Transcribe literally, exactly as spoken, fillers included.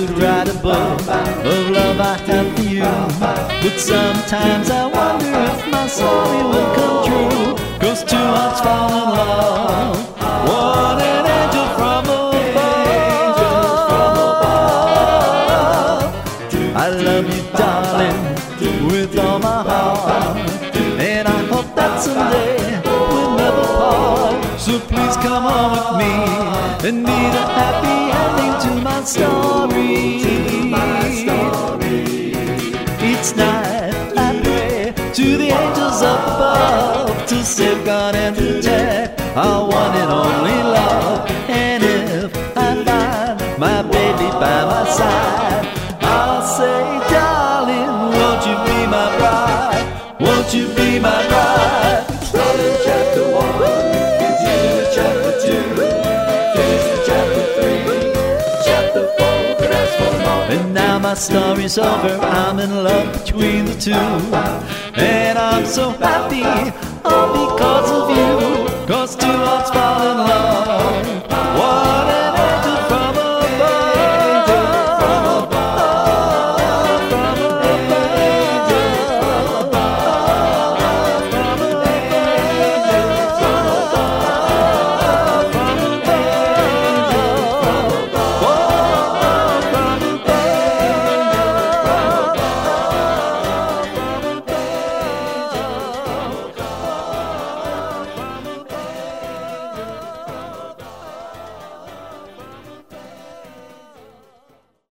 could write a book of love I have for you, but sometimes I wonder if my story will come true. 'Cause two hearts fall in love, one an angel from above. I love you, darling, with all my heart, and I hope that someday we'll never part. So please come on with me and be the happy ending to my story. Each night I pray to the angels up above to safeguard and protect our one and only love. And if I find my baby by my side, I'll say, darling, won't you be my bride? Won't you be my bride? Starting chapter one, continue with chapter two, finish with chapter three, chapter four, could ask for more. And now my story's over, I'm in love between the two, and I'm so happy, all because of you. 'Cause two hearts fall in love, one